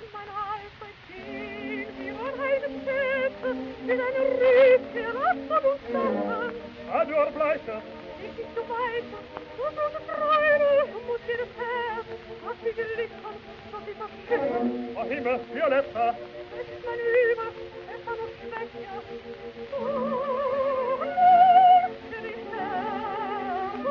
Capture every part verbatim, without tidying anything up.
mein Alter Kind, wie ein heiles Herz, in eine Rüste, Rassen und Sachen. Ador Bleicher. Ich nicht so weiter, so so eine Freude, muss jedes Herz, was sie geliefert, so sie verschüttet. Ach, Himmel, Violetta. Es ist mein Übel, es war noch schwächer. Oh, Lust, die Herr,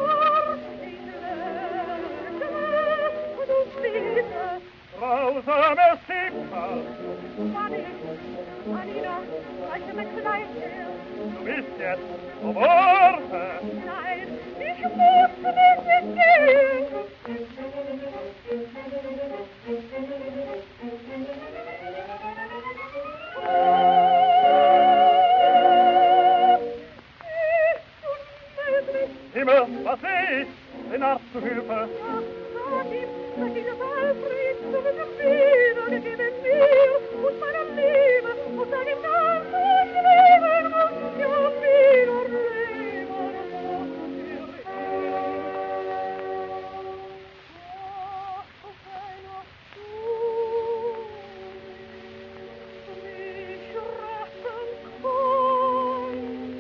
du Friede. Grausame Schicksal. Fanny, Anina, reiche mein Kleid her. Du bist jetzt vom Orte. Nein, ich muss nicht gehen. Himmel, was seh ich? Den Arzt zu Hilfe. Ach, sag ihm, dass ich das Alfred zu meinem Wieder gegeben mir und meiner Liebe und sag ihm dann, dass ich leben muss, ja wieder leben muss wir. Ach, keiner du mich retten konnte.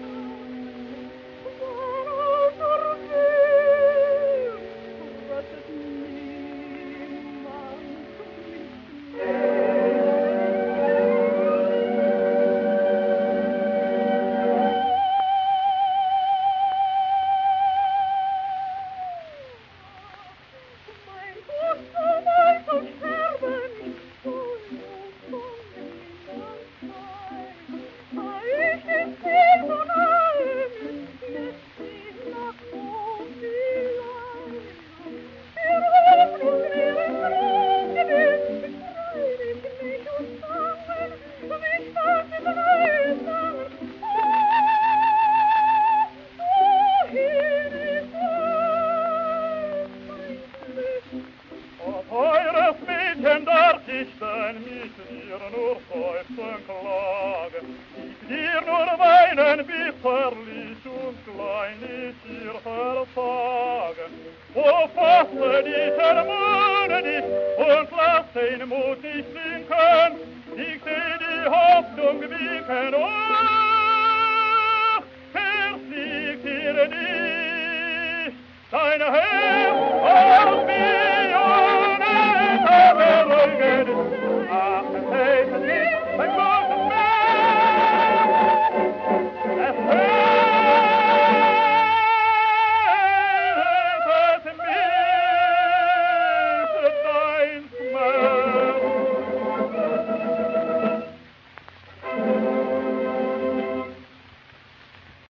Ich denn mit dir nur seufzen klagen, ich dir nur weinen bitterlich und kleinlich dir versagen. O fasse dich, ermahne dich und lass den Mut nicht sinken, ich seh die Hoffnung winken, ach, versiegt dir nicht, dein Herz, oh,